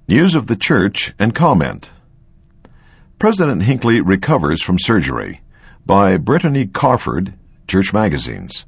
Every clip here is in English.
News of the Church and comment. President Hinckley recovers from surgery, by Brittany Carford, Church Magazines.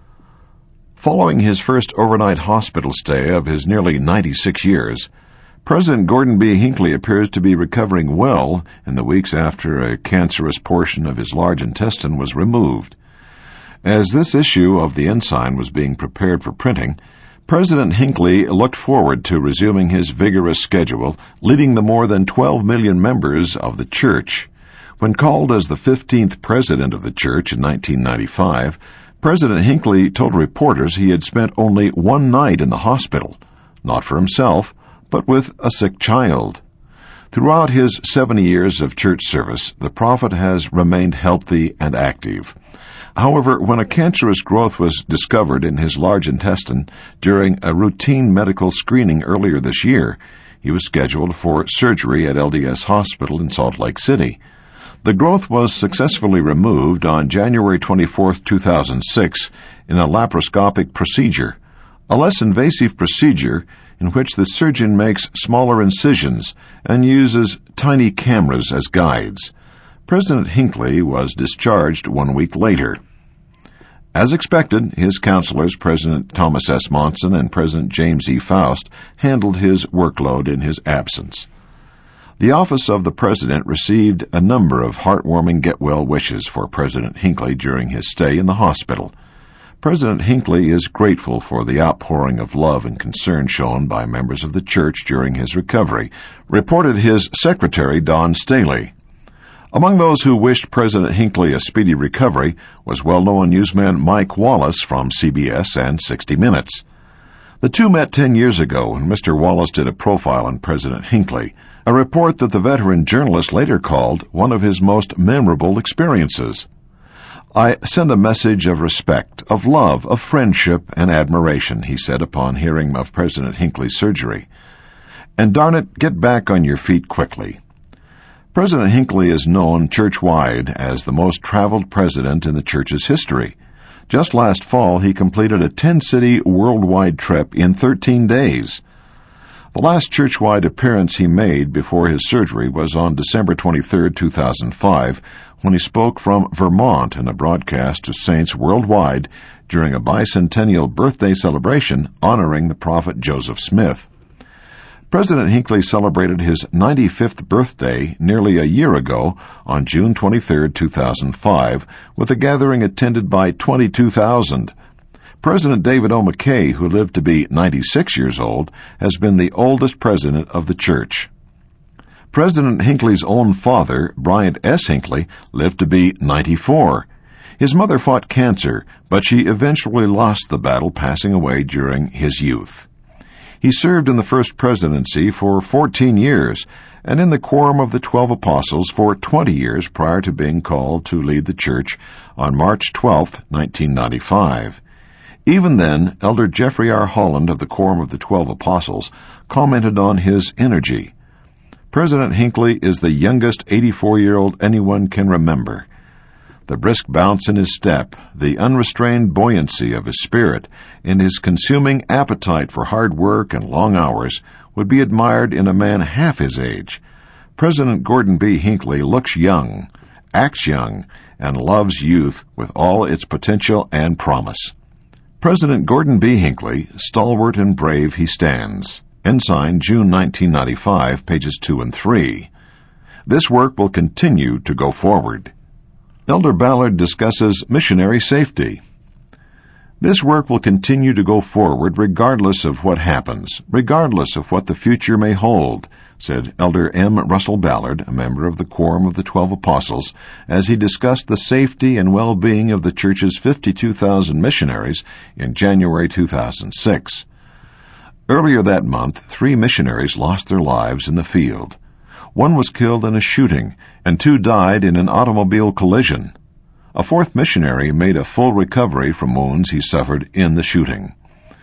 Following his first overnight hospital stay of his nearly 96 years, President Gordon B. Hinckley appears to be recovering well in the weeks after a cancerous portion of his large intestine was removed. As this issue of the Ensign was being prepared for printing, President Hinckley looked forward to resuming his vigorous schedule, leading the more than 12 million members of the Church. When called as the 15th President of the Church in 1995, President Hinckley told reporters he had spent only one night in the hospital, not for himself, but with a sick child. Throughout his 70 years of church service, the prophet has remained healthy and active. However, when a cancerous growth was discovered in his large intestine during a routine medical screening earlier this year, he was scheduled for surgery at LDS Hospital in Salt Lake City. The growth was successfully removed on January 24, 2006, in a laparoscopic procedure, a less invasive procedure in which the surgeon makes smaller incisions and uses tiny cameras as guides. President Hinckley was discharged 1 week later. As expected, his counselors, President Thomas S. Monson and President James E. Faust, handled his workload in his absence. The office of the President received a number of heartwarming get-well wishes for President Hinckley during his stay in the hospital. President Hinckley is grateful for the outpouring of love and concern shown by members of the Church during his recovery, reported his secretary, Don Staley. Among those who wished President Hinckley a speedy recovery was well-known newsman Mike Wallace from CBS and 60 Minutes. The two met 10 years ago when Mr. Wallace did a profile on President Hinckley, a report that the veteran journalist later called one of his most memorable experiences. "I send a message of respect, of love, of friendship and admiration," he said upon hearing of President Hinckley's surgery. "And darn it, get back on your feet quickly." President Hinckley is known church-wide as the most traveled president in the Church's history. Just last fall, he completed a 10-city worldwide trip in 13 days. The last church-wide appearance he made before his surgery was on December 23, 2005, when he spoke from Vermont in a broadcast to saints worldwide during a bicentennial birthday celebration honoring the prophet Joseph Smith. President Hinckley celebrated his 95th birthday nearly a year ago on June 23, 2005, with a gathering attended by 22,000. President David O. McKay, who lived to be 96 years old, has been the oldest president of the Church. President Hinckley's own father, Bryant S. Hinckley, lived to be 94. His mother fought cancer, but she eventually lost the battle, passing away during his youth. He served in the First Presidency for 14 years, and in the Quorum of the 12 Apostles for 20 years prior to being called to lead the Church on March 12, 1995. Even then, Elder Jeffrey R. Holland of the Quorum of the 12 Apostles commented on his energy. "President Hinckley is the youngest 84-year-old anyone can remember. The brisk bounce in his step, the unrestrained buoyancy of his spirit, and his consuming appetite for hard work and long hours would be admired in a man half his age. President Gordon B. Hinckley looks young, acts young, and loves youth with all its potential and promise." President Gordon B. Hinckley, stalwart and brave he stands. Ensign, June 1995, pages 2 and 3. This work will continue to go forward. Elder Ballard discusses missionary safety. This work will continue to go forward regardless of what happens, regardless of what the future may hold, said Elder M. Russell Ballard, a member of the Quorum of the 12 Apostles, as he discussed the safety and well-being of the Church's 52,000 missionaries in January 2006. Earlier that month, 3 missionaries lost their lives in the field. 1 was killed in a shooting, and 2 died in an automobile collision. A 4th missionary made a full recovery from wounds he suffered in the shooting.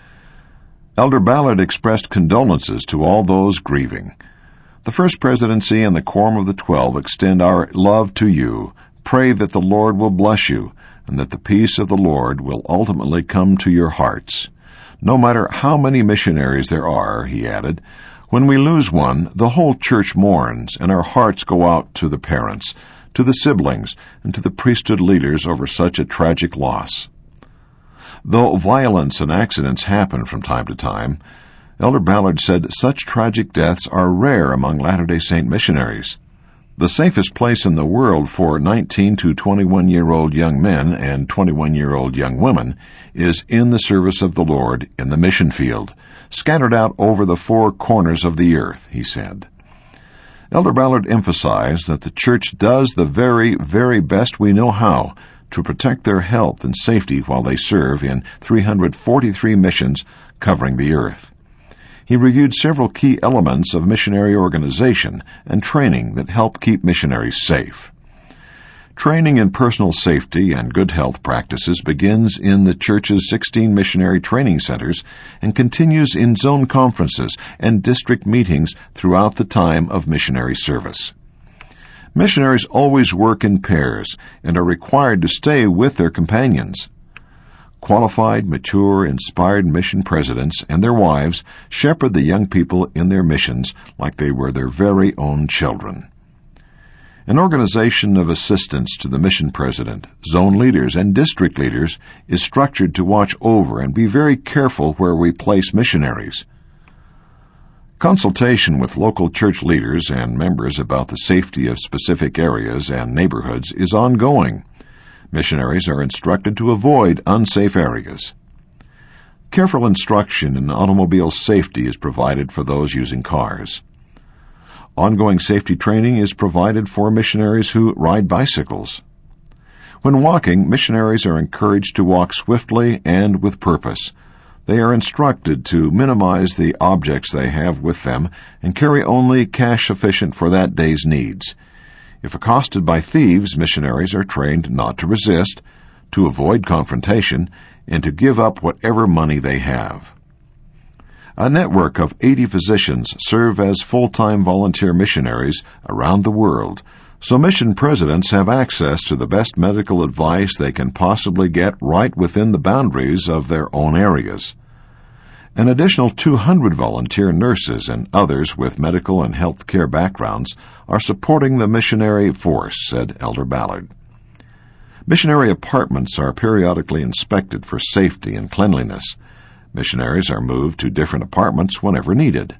Elder Ballard expressed condolences to all those grieving. The First Presidency and the Quorum of the 12 extend our love to you. Pray that the Lord will bless you, and that the peace of the Lord will ultimately come to your hearts. No matter how many missionaries there are, he added, When we lose one, the whole church mourns, and our hearts go out to the parents, to the siblings, and to the priesthood leaders over such a tragic loss. Though violence and accidents happen from time to time, Elder Ballard said such tragic deaths are rare among Latter-day Saint missionaries. The safest place in the world for 19 to 21-year-old young men and 21-year-old young women is in the service of the Lord in the mission field, scattered out over the four corners of the earth, he said. Elder Ballard emphasized that the church does the very, very best we know how to protect their health and safety while they serve in 343 missions covering the earth. He reviewed several key elements of missionary organization and training that help keep missionaries safe. Training in personal safety and good health practices begins in the church's 16 missionary training centers and continues in zone conferences and district meetings throughout the time of missionary service. Missionaries always work in pairs and are required to stay with their companions. Qualified, mature, inspired mission presidents and their wives shepherd the young people in their missions like they were their very own children. An organization of assistants to the mission president, zone leaders, and district leaders is structured to watch over and be very careful where we place missionaries. Consultation with local church leaders and members about the safety of specific areas and neighborhoods is ongoing. Missionaries are instructed to avoid unsafe areas. Careful instruction in automobile safety is provided for those using cars. Ongoing safety training is provided for missionaries who ride bicycles. When walking, missionaries are encouraged to walk swiftly and with purpose. They are instructed to minimize the objects they have with them and carry only cash sufficient for that day's needs. If accosted by thieves, missionaries are trained not to resist, to avoid confrontation, and to give up whatever money they have. A network of 80 physicians serve as full-time volunteer missionaries around the world, so mission presidents have access to the best medical advice they can possibly get right within the boundaries of their own areas. An additional 200 volunteer nurses and others with medical and health care backgrounds are supporting the missionary force, said Elder Ballard. Missionary apartments are periodically inspected for safety and cleanliness. Missionaries are moved to different apartments whenever needed.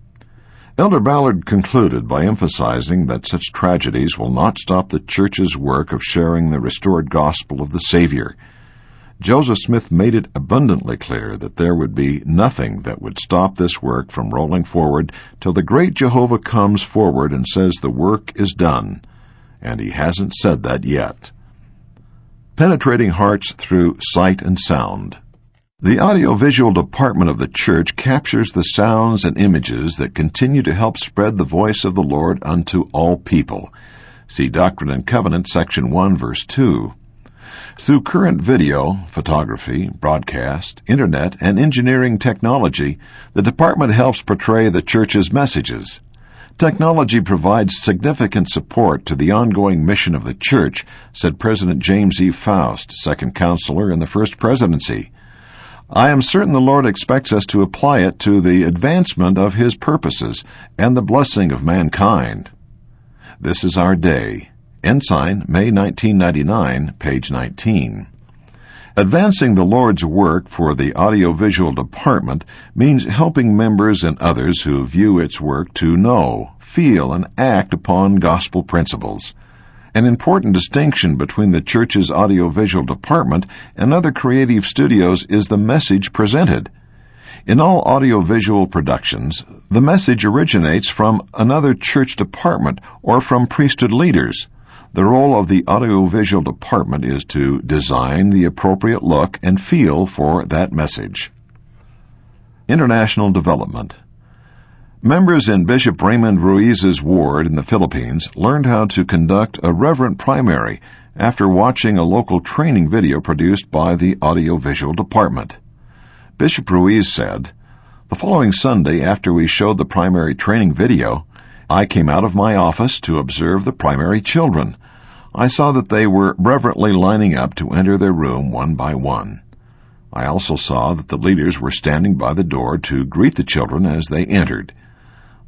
Elder Ballard concluded by emphasizing that such tragedies will not stop the church's work of sharing the restored gospel of the Savior. Joseph Smith made it abundantly clear that there would be nothing that would stop this work from rolling forward till the great Jehovah comes forward and says the work is done, and he hasn't said that yet. Penetrating hearts through sight and sound. The audiovisual department of the church captures the sounds and images that continue to help spread the voice of the Lord unto all people. See Doctrine and Covenants, section 1, verse 2. Through current video, photography, broadcast, internet, and engineering technology, the department helps portray the church's messages. Technology provides significant support to the ongoing mission of the church, said President James E. Faust, second counselor in the First Presidency. I am certain the Lord expects us to apply it to the advancement of His purposes and the blessing of mankind. This is our day. Ensign, May 1999, page 19. Advancing the Lord's work for the audiovisual department means helping members and others who view its work to know, feel, and act upon gospel principles. An important distinction between the church's audiovisual department and other creative studios is the message presented. In all audiovisual productions, the message originates from another church department or from priesthood leaders. The role of the audiovisual department is to design the appropriate look and feel for that message. International development. Members in Bishop Raymond Ruiz's ward in the Philippines learned how to conduct a reverent primary after watching a local training video produced by the audiovisual department. Bishop Ruiz said, "The following Sunday, after we showed the primary training video, I came out of my office to observe the primary children. I saw that they were reverently lining up to enter their room one by one. I also saw that the leaders were standing by the door to greet the children as they entered.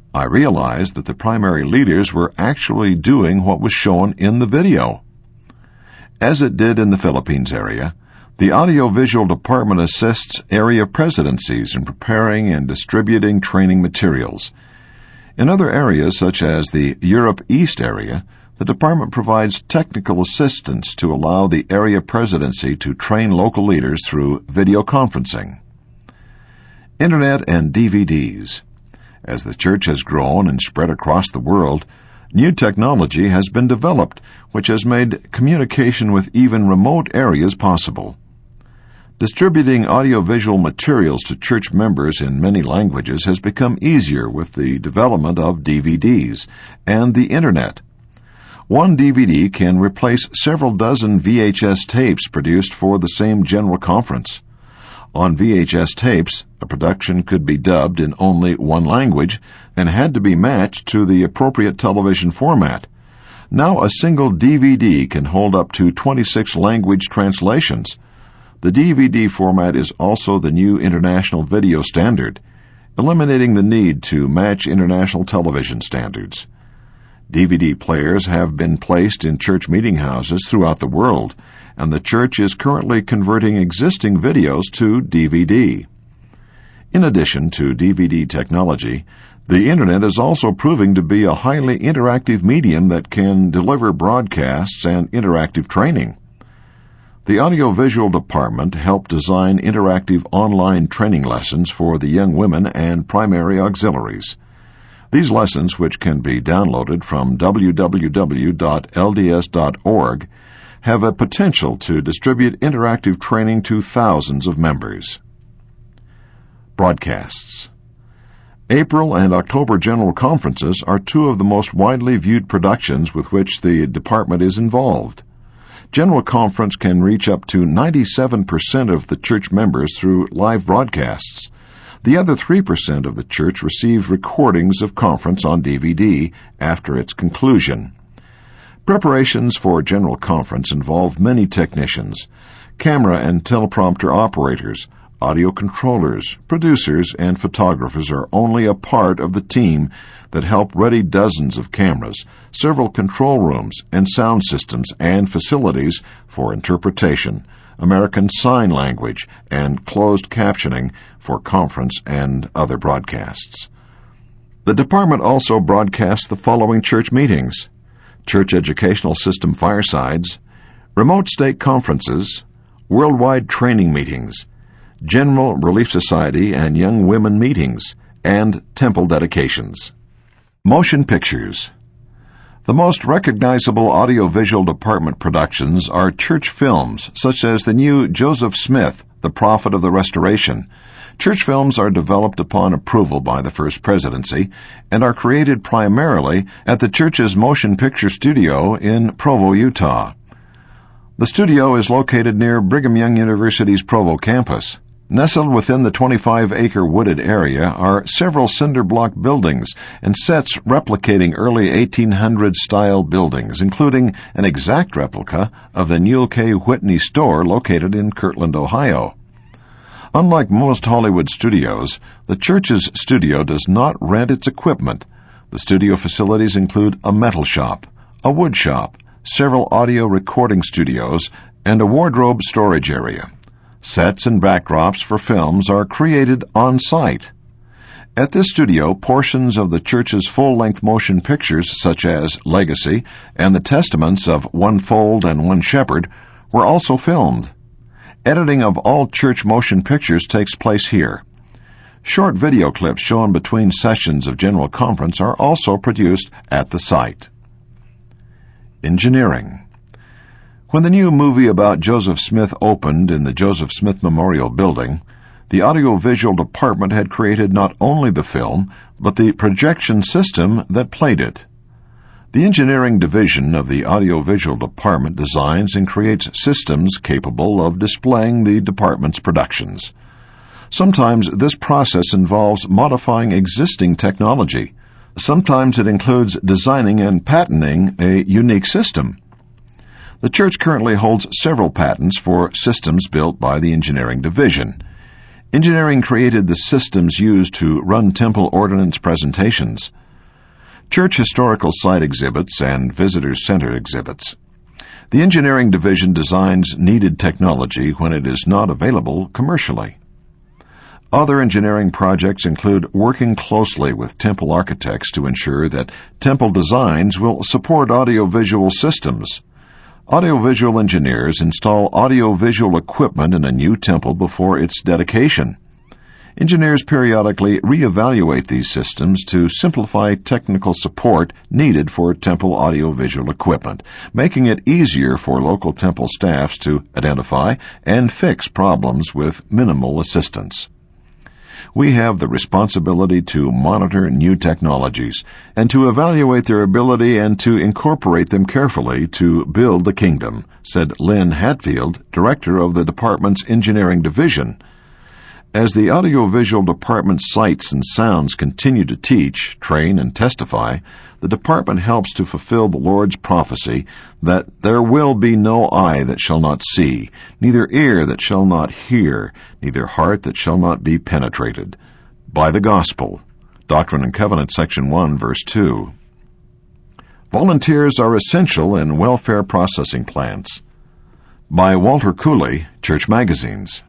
I realized that the primary leaders were actually doing what was shown in the video. As it did in the Philippines area, the audiovisual department assists area presidencies in preparing and distributing training materials. In other areas, such as the Europe East area, the department provides technical assistance to allow the area presidency to train local leaders through video conferencing. Internet and DVDs. As the church has grown and spread across the world, new technology has been developed, which has made communication with even remote areas possible. Distributing audiovisual materials to church members in many languages has become easier with the development of DVDs and the Internet. One DVD can replace several dozen VHS tapes produced for the same general conference. On VHS tapes, a production could be dubbed in only one language and had to be matched to the appropriate television format. Now a single DVD can hold up to 26 language translations. The DVD format is also the new international video standard, eliminating the need to match international television standards. DVD players have been placed in church meeting houses throughout the world, and the church is currently converting existing videos to DVD. In addition to DVD technology, the Internet is also proving to be a highly interactive medium that can deliver broadcasts and interactive training. The audiovisual department helped design interactive online training lessons for the young women and primary auxiliaries. These lessons, which can be downloaded from www.lds.org, have a potential to distribute interactive training to thousands of members. Broadcasts. April and October General Conferences are two of the most widely viewed productions with which the department is involved. General Conference can reach up to 97% of the church members through live broadcasts. The other 3% of the church receive recordings of conference on DVD after its conclusion. Preparations for General Conference involve many technicians, camera and teleprompter operators, audio controllers, producers, and photographers are only a part of the team that help ready dozens of cameras, several control rooms, and sound systems and facilities for interpretation, American Sign Language, and closed captioning for conference and other broadcasts. The department also broadcasts the following church meetings: Church Educational System Firesides, Remote Stake Conferences, Worldwide Training Meetings, General Relief Society and Young Women Meetings, and Temple Dedications. Motion Pictures. The most recognizable audiovisual department productions are church films, such as the new Joseph Smith, The Prophet of the Restoration. Church films are developed upon approval by the First Presidency and are created primarily at the church's motion picture studio in Provo, Utah. The studio is located near Brigham Young University's Provo campus. Nestled within the 25-acre wooded area are several cinder block buildings and sets replicating early 1800s-style buildings, including an exact replica of the Newell K. Whitney store located in Kirtland, Ohio. Unlike most Hollywood studios, the church's studio does not rent its equipment. The studio facilities include a metal shop, a wood shop, several audio recording studios, and a wardrobe storage area. Sets and backdrops for films are created on-site. At this studio, portions of the church's full-length motion pictures, such as Legacy and the Testaments of One Fold and One Shepherd, were also filmed. Editing of all church motion pictures takes place here. Short video clips shown between sessions of General Conference are also produced at the site. Engineering. When the new movie about Joseph Smith opened in the Joseph Smith Memorial Building, the audiovisual department had created not only the film, but the projection system that played it. The engineering division of the audiovisual department designs and creates systems capable of displaying the department's productions. Sometimes this process involves modifying existing technology. Sometimes it includes designing and patenting a unique system. The church currently holds several patents for systems built by the engineering division. Engineering created the systems used to run temple ordinance presentations, church historical site exhibits, and visitor-centered exhibits. The engineering division designs needed technology when it is not available commercially. Other engineering projects include working closely with temple architects to ensure that temple designs will support audiovisual systems. Audiovisual engineers install audiovisual equipment in a new temple before its dedication. Engineers periodically reevaluate these systems to simplify technical support needed for temple audiovisual equipment, making it easier for local temple staffs to identify and fix problems with minimal assistance. We have the responsibility to monitor new technologies and to evaluate their ability and to incorporate them carefully to build the kingdom, said Lynn Hatfield, director of the department's engineering division. As the audiovisual department's sights and sounds continue to teach, train, and testify, the department helps to fulfill the Lord's prophecy that there will be no eye that shall not see, neither ear that shall not hear, neither heart that shall not be penetrated, by the gospel. Doctrine and Covenants, Section 1, Verse 2. Volunteers are essential in welfare processing plants. By Walter Cooley, Church Magazines.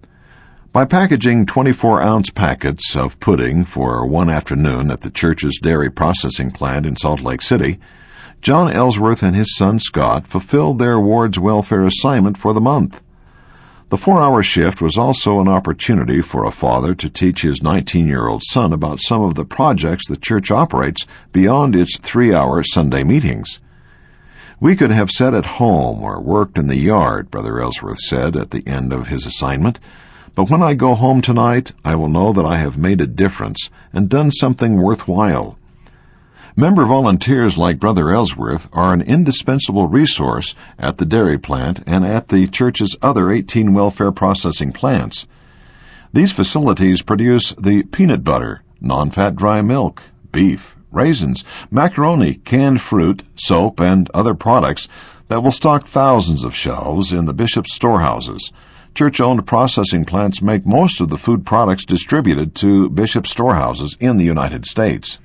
By packaging 24-ounce packets of pudding for one afternoon at the church's dairy processing plant in Salt Lake City, John Ellsworth and his son Scott fulfilled their ward's welfare assignment for the month. The 4-hour shift was also an opportunity for a father to teach his 19-year-old son about some of the projects the church operates beyond its 3-hour Sunday meetings. We could have sat at home or worked in the yard, Brother Ellsworth said at the end of his assignment, but when I go home tonight, I will know that I have made a difference and done something worthwhile. Member volunteers like Brother Ellsworth are an indispensable resource at the dairy plant and at the church's other 18 welfare processing plants. These facilities produce the peanut butter, non-fat dry milk, beef, raisins, macaroni, canned fruit, soap, and other products that will stock thousands of shelves in the bishop's storehouses. Church-owned processing plants make most of the food products distributed to bishop storehouses in the United States.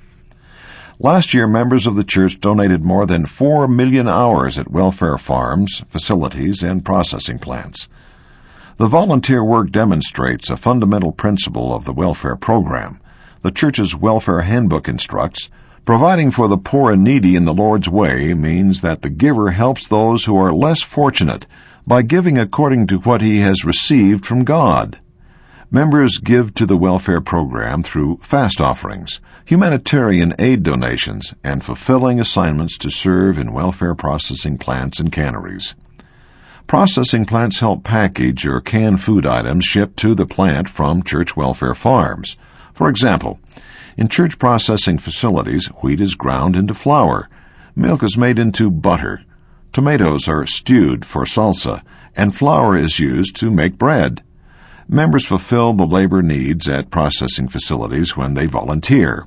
Last year, members of the church donated more than 4 million hours at welfare farms, facilities, and processing plants. The volunteer work demonstrates a fundamental principle of the welfare program. The church's welfare handbook instructs, providing for the poor and needy in the Lord's way means that the giver helps those who are less fortunate by giving according to what he has received from God. Members give to the welfare program through fast offerings, humanitarian aid donations, and fulfilling assignments to serve in welfare processing plants and canneries. Processing plants help package or can food items shipped to the plant from church welfare farms. For example, in church processing facilities, wheat is ground into flour, milk is made into butter, tomatoes are stewed for salsa, and flour is used to make bread. Members fulfill the labor needs at processing facilities when they volunteer.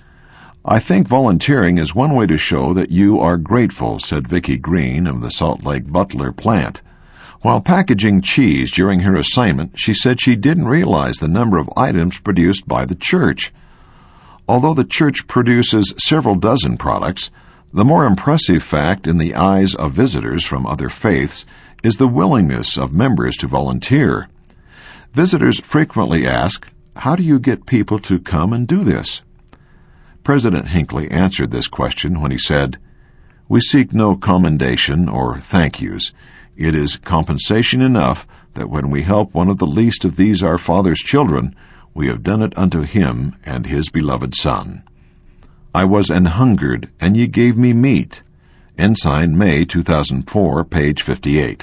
I think volunteering is one way to show that you are grateful, said Vicki Green of the Salt Lake Butler plant. While packaging cheese during her assignment, she said she didn't realize the number of items produced by the church. Although the church produces several dozen products, the more impressive fact in the eyes of visitors from other faiths is the willingness of members to volunteer. Visitors frequently ask, "How do you get people to come and do this?" President Hinckley answered this question when he said, "We seek no commendation or thank yous. It is compensation enough that when we help one of the least of these our Father's children, we have done it unto him and his beloved Son. I was an hungered, and ye gave me meat." Ensign, May 2004, page 58.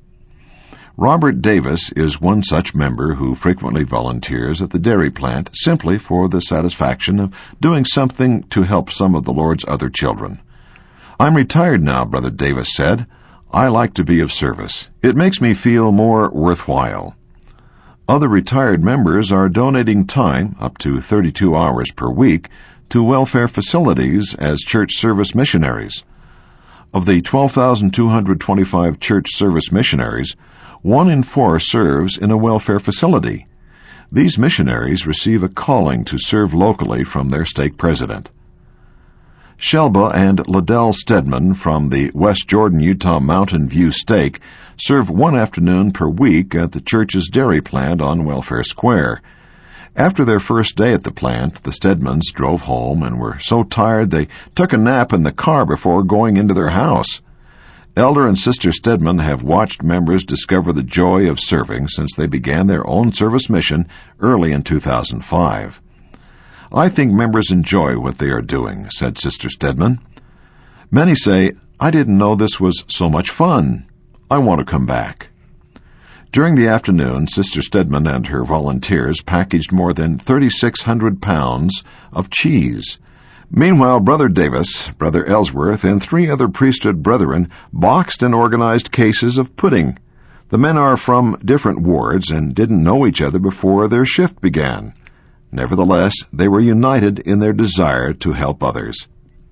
Robert Davis is one such member who frequently volunteers at the dairy plant simply for the satisfaction of doing something to help some of the Lord's other children. "I'm retired now," Brother Davis said. "I like to be of service. It makes me feel more worthwhile." Other retired members are donating time, up to 32 hours per week, to welfare facilities as church service missionaries. Of the 12,225 church service missionaries, 1 in 4 serves in a welfare facility. These missionaries receive a calling to serve locally from their stake president. Shelba and Liddell Stedman from the West Jordan, Utah Mountain View stake serve one afternoon per week at the church's dairy plant on Welfare Square. After their first day at the plant, the Stedmans drove home and were so tired they took a nap in the car before going into their house. Elder and Sister Stedman have watched members discover the joy of serving since they began their own service mission early in 2005. "I think members enjoy what they are doing," said Sister Stedman. "Many say, 'I didn't know this was so much fun. I want to come back.'" During the afternoon, Sister Stedman and her volunteers packaged more than 3,600 pounds of cheese. Meanwhile, Brother Davis, Brother Ellsworth, and 3 other priesthood brethren boxed and organized cases of pudding. The men are from different wards and didn't know each other before their shift began. Nevertheless, they were united in their desire to help others.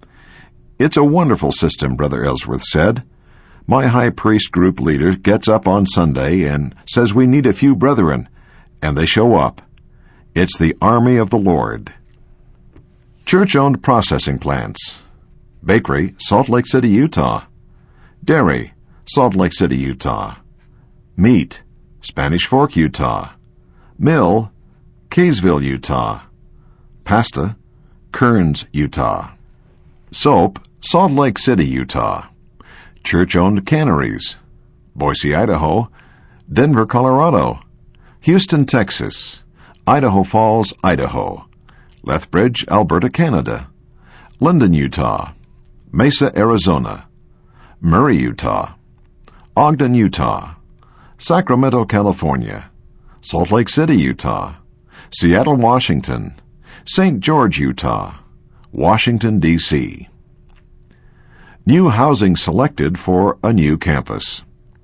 "It's a wonderful system," Brother Ellsworth said. "My high priest group leader gets up on Sunday and says we need a few brethren, and they show up. It's the army of the Lord." Church-owned processing plants. Bakery, Salt Lake City, Utah. Dairy, Salt Lake City, Utah. Meat, Spanish Fork, Utah. Mill, Kaysville, Utah. Pasta, Kearns, Utah. Soap, Salt Lake City, Utah. Church-owned canneries. Boise, Idaho. Denver, Colorado. Houston, Texas. Idaho Falls, Idaho. Lethbridge, Alberta, Canada. Linden, Utah. Mesa, Arizona. Murray, Utah. Ogden, Utah. Sacramento, California. Salt Lake City, Utah. Seattle, Washington. St. George, Utah. Washington, D.C. New housing selected for a new campus.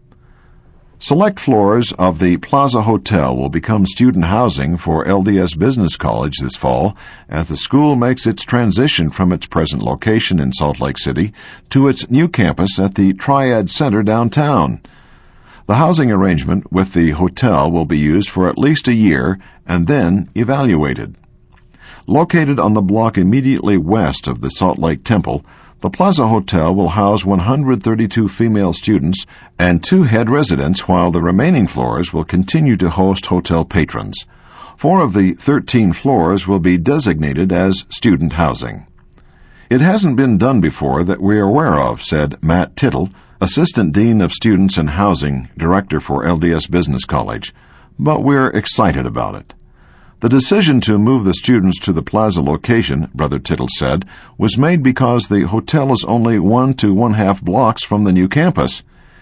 Select floors of the Plaza Hotel will become student housing for LDS Business College this fall as the school makes its transition from its present location in Salt Lake City to its new campus at the Triad Center downtown. The housing arrangement with the hotel will be used for at least a year and then evaluated. Located on the block immediately west of the Salt Lake Temple, the Plaza Hotel will house 132 female students and 2 head residents, while the remaining floors will continue to host hotel patrons. 4 of the 13 floors will be designated as student housing. "It hasn't been done before that we're aware of," said Matt Tittle, Assistant Dean of Students and Housing, Director for LDS Business College, "but we're excited about it." The decision to move the students to the Plaza location, Brother Tittle said, was made because the hotel is only 1 to 1/2 blocks from the new campus.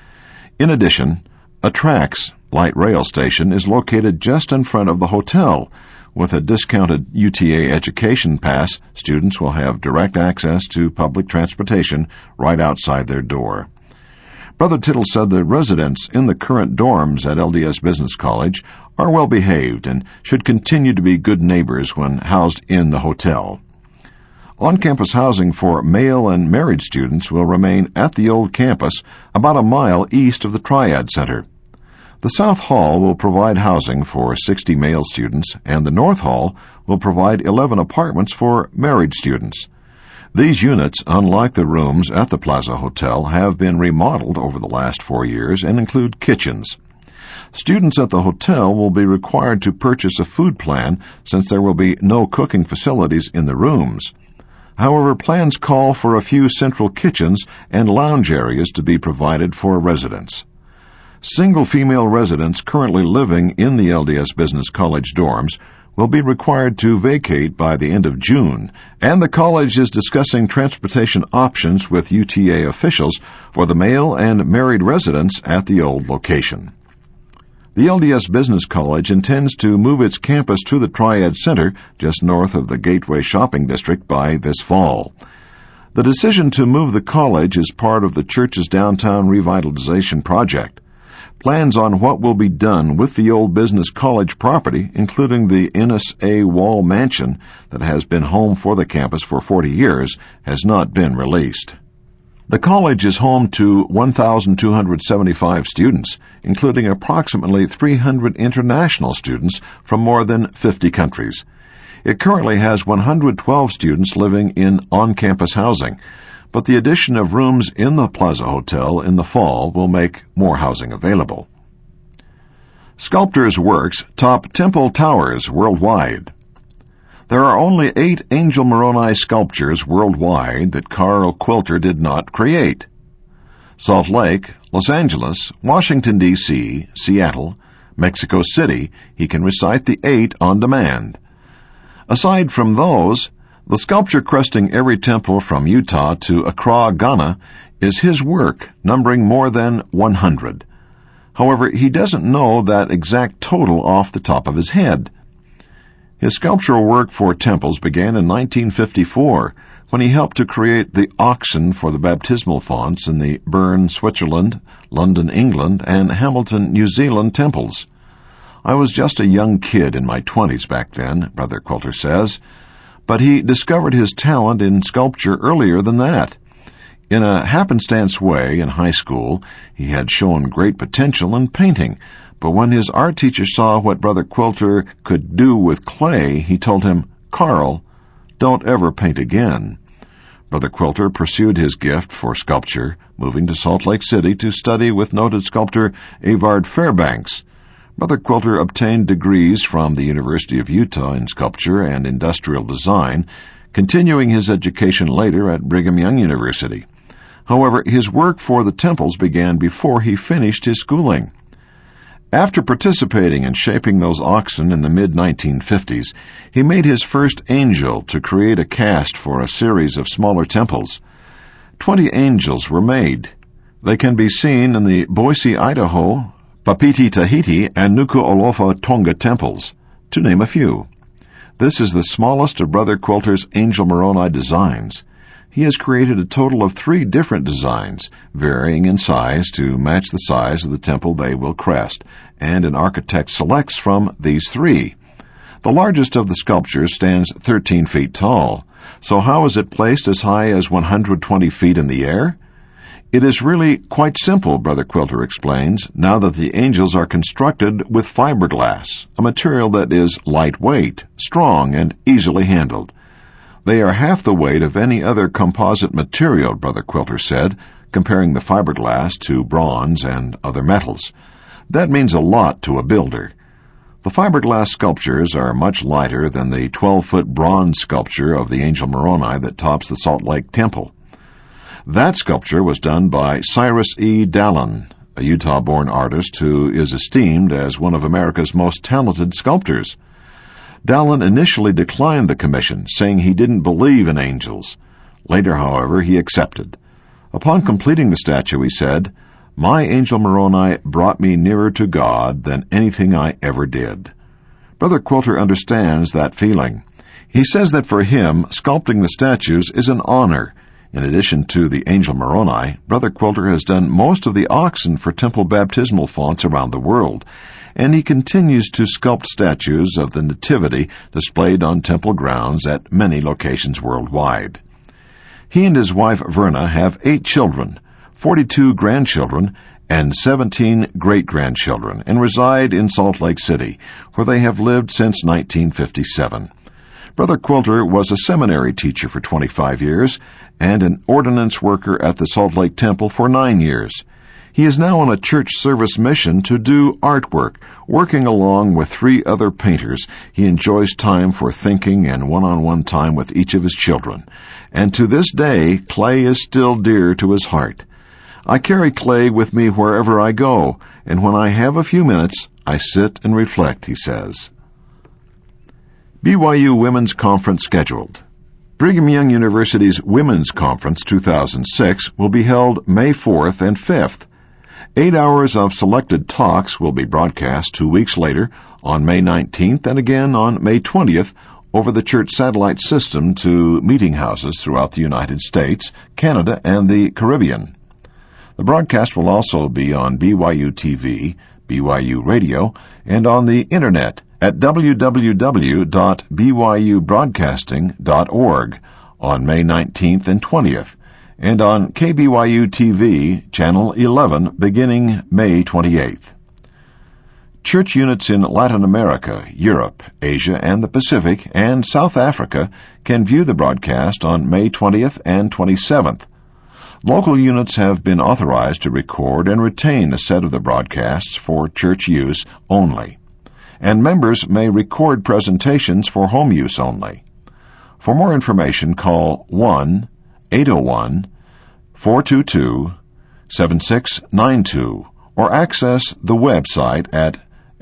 In addition, a TRAX light rail station is located just in front of the hotel. With a discounted UTA education pass, students will have direct access to public transportation right outside their door. Brother Tittle said the residents in the current dorms at LDS Business College are well behaved and should continue to be good neighbors when housed in the hotel. On-campus housing for male and married students will remain at the old campus about a mile east of the Triad Center. The South Hall will provide housing for 60 male students, and the North Hall will provide 11 apartments for married students. These units, unlike the rooms at the Plaza Hotel, have been remodeled over the last 4 years and include kitchens. Students at the hotel will be required to purchase a food plan since there will be no cooking facilities in the rooms. However, plans call for a few central kitchens and lounge areas to be provided for residents. Single female residents currently living in the LDS Business College dorms will be required to vacate by the end of June, and the college is discussing transportation options with UTA officials for the male and married residents at the old location. The LDS Business College intends to move its campus to the Triad Center just north of the Gateway Shopping District by this fall. The decision to move the college is part of the church's downtown revitalization project. Plans on what will be done with the old Business College property, including the Ennis A. Wall Mansion that has been home for the campus for 40 years, has not been released. The college is home to 1,275 students, including approximately 300 international students from more than 50 countries. It currently has 112 students living in on-campus housing, but the addition of rooms in the Plaza Hotel in the fall will make more housing available. Sculptor's works top Temple Towers worldwide. There are only 8 Angel Moroni sculptures worldwide that Karl Quilter did not create. Salt Lake, Los Angeles, Washington, D.C., Seattle, Mexico City, he can recite the 8 on demand. Aside from those, the sculpture cresting every temple from Utah to Accra, Ghana, is his work, numbering more than 100. However, he doesn't know that exact total off the top of his head. His sculptural work for temples began in 1954, when he helped to create the oxen for the baptismal fonts in the Bern, Switzerland, London, England, and Hamilton, New Zealand temples. I was just a young kid in my 20s back then, Brother Quilter says, but he discovered his talent in sculpture earlier than that. In a happenstance way, in high school, he had shown great potential in painting, but when his art teacher saw what Brother Quilter could do with clay, he told him, "Karl, don't ever paint again." Brother Quilter pursued his gift for sculpture, moving to Salt Lake City to study with noted sculptor Avard Fairbanks. Brother Quilter obtained degrees from the University of Utah in sculpture and industrial design, continuing his education later at Brigham Young University. However, his work for the temples began before he finished his schooling. After participating in shaping those oxen in the mid-1950s, he made his first angel to create a cast for a series of smaller temples. 20 angels were made. They can be seen in the Boise, Idaho, Papiti, Tahiti, and Nuku'alofa, Tonga temples, to name a few. This is the smallest of Brother Quilter's Angel Moroni designs. He has created a total of 3 different designs, varying in size to match the size of the temple they will crest, and an architect selects from these 3. The largest of the sculptures stands 13 feet tall, so how is it placed as high as 120 feet in the air? It is really quite simple, Brother Quilter explains, now that the angels are constructed with fiberglass, a material that is lightweight, strong, and easily handled. They are half the weight of any other composite material, Brother Quilter said, comparing the fiberglass to bronze and other metals. That means a lot to a builder. The fiberglass sculptures are much lighter than the 12-foot bronze sculpture of the Angel Moroni that tops the Salt Lake Temple. That sculpture was done by Cyrus E. Dallin, a Utah-born artist who is esteemed as one of America's most talented sculptors. Dallin initially declined the commission, saying he didn't believe in angels. Later, however, he accepted. Upon completing the statue, he said, "My Angel Moroni brought me nearer to God than anything I ever did." Brother Quilter understands that feeling. He says that for him, sculpting the statues is an honor. In addition to the Angel Moroni, Brother Quilter has done most of the oxen for temple baptismal fonts around the world, and he continues to sculpt statues of the Nativity displayed on temple grounds at many locations worldwide. He and his wife Verna have 8 children, 42 grandchildren, and 17 great-grandchildren, and reside in Salt Lake City, where they have lived since 1957. Brother Quilter was a seminary teacher for 25 years and an ordinance worker at the Salt Lake Temple for 9 years. He is now on a church service mission to do artwork. Working along with 3 other painters, he enjoys time for thinking and one-on-one time with each of his children. And to this day, clay is still dear to his heart. "I carry clay with me wherever I go, and when I have a few minutes, I sit and reflect," he says. BYU Women's Conference scheduled. Brigham Young University's Women's Conference 2006 will be held May 4th and 5th. 8 hours of selected talks will be broadcast 2 weeks later on May 19th and again on May 20th over the church satellite system to meeting houses throughout the United States, Canada, and the Caribbean. The broadcast will also be on BYU TV, BYU Radio, and on the Internet at www.bybroadcasting.org on May 19th and 20th, and on KBYU-TV, Channel 11, beginning May 28th. Church units in Latin America, Europe, Asia, and the Pacific, and South Africa can view the broadcast on May 20th and 27th. Local units have been authorized to record and retain a set of the broadcasts for church use only, and members may record presentations for home use only. For more information, call 1-801-422-7692 or access the website at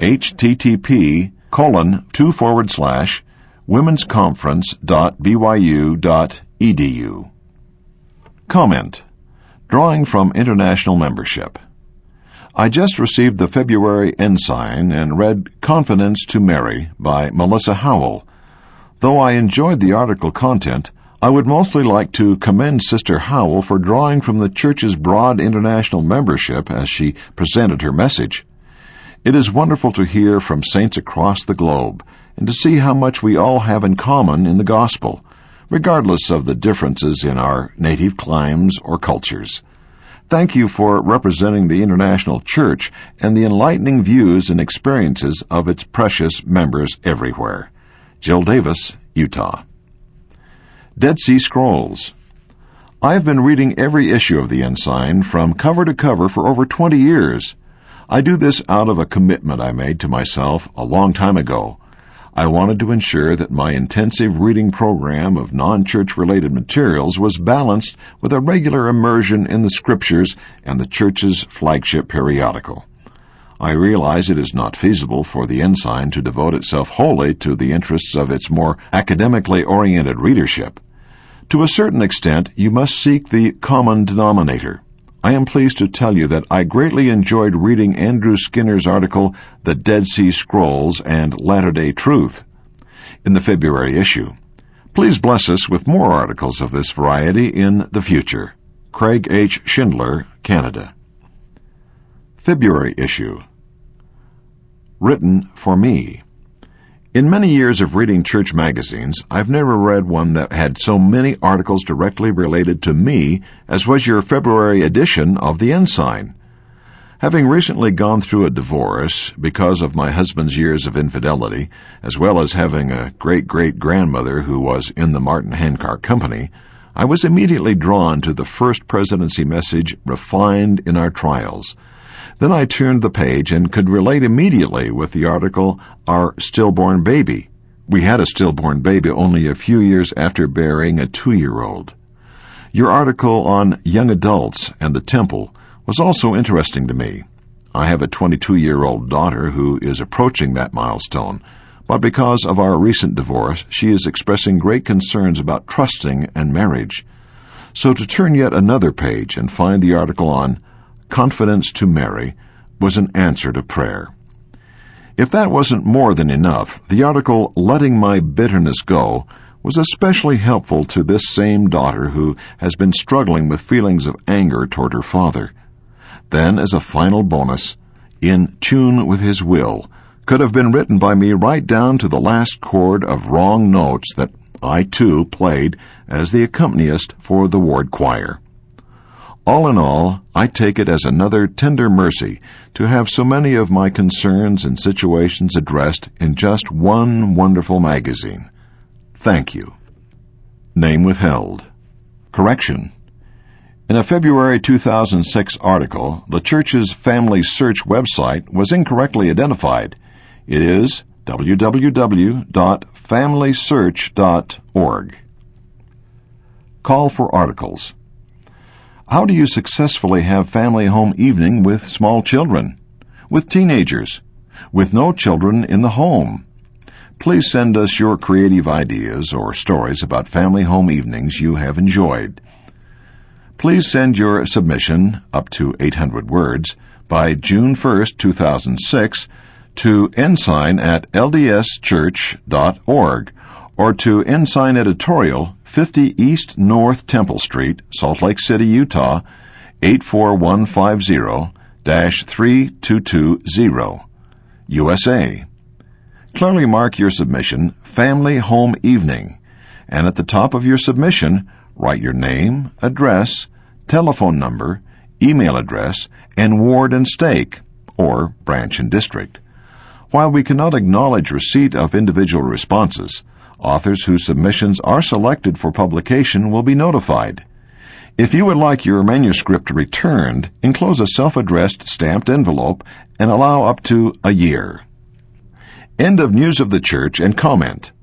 http://womensconference.byu.edu. Comment. Drawing from International Membership. I just received the February Ensign and read Confidence to Mary by Melissa Howell. Though I enjoyed the article content, I would mostly like to commend Sister Howell for drawing from the Church's broad international membership as she presented her message. It is wonderful to hear from saints across the globe and to see how much we all have in common in the gospel, regardless of the differences in our native climes or cultures. Thank you for representing the International Church and the enlightening views and experiences of its precious members everywhere. Jill Davis, Utah. Dead Sea Scrolls. I have been reading every issue of the Ensign from cover to cover for over 20 years. I do this out of a commitment I made to myself a long time ago. I wanted to ensure that my intensive reading program of non-church related materials was balanced with a regular immersion in the Scriptures and the Church's flagship periodical. I realize it is not feasible for the Ensign to devote itself wholly to the interests of its more academically oriented readership. To a certain extent, you must seek the common denominator. I am pleased to tell you that I greatly enjoyed reading Andrew Skinner's article, The Dead Sea Scrolls and Latter-day Truth, in the February issue. Please bless us with more articles of this variety in the future. Craig H. Schindler, Canada. February issue. Written for me. In many years of reading church magazines, I've never read one that had so many articles directly related to me as was your February edition of the Ensign. Having recently gone through a divorce because of my husband's years of infidelity, as well as having a great-great-grandmother who was in the Martin Handcart Company, I was immediately drawn to the first presidency message, Refined in Our Trials. Then I turned the page and could relate immediately with the article, Our Stillborn Baby. We had a stillborn baby only a few years after burying a 2-year-old. Your article on young adults and the temple was also interesting to me. I have a 22-year-old daughter who is approaching that milestone, but because of our recent divorce, she is expressing great concerns about trusting and marriage. So to turn yet another page and find the article on Confidence to Mary was an answer to prayer. If that wasn't more than enough, the article Letting My Bitterness Go was especially helpful to this same daughter who has been struggling with feelings of anger toward her father. Then, as a final bonus, In Tune with His Will could have been written by me right down to the last chord of wrong notes that I, too, played as the accompanist for the ward choir. All in all, I take it as another tender mercy to have so many of my concerns and situations addressed in just one wonderful magazine. Thank you. Name withheld. Correction. In a February 2006 article, the Church's Family Search website was incorrectly identified. It is www.familysearch.org. Call for articles. How do you successfully have family home evening with small children, with teenagers, with no children in the home? Please send us your creative ideas or stories about family home evenings you have enjoyed. Please send your submission, up to 800 words, by June 1st, 2006, to ensign@ldschurch.org or to Ensign Editorial, 50 East North Temple Street, Salt Lake City, Utah, 84150-3220, USA. Clearly mark your submission Family Home Evening, and at the top of your submission, write your name, address, telephone number, email address, and ward and stake, or branch and district. While we cannot acknowledge receipt of individual responses, authors whose submissions are selected for publication will be notified. If you would like your manuscript returned, enclose a self-addressed stamped envelope and allow up to a year. End of News of the Church and comment.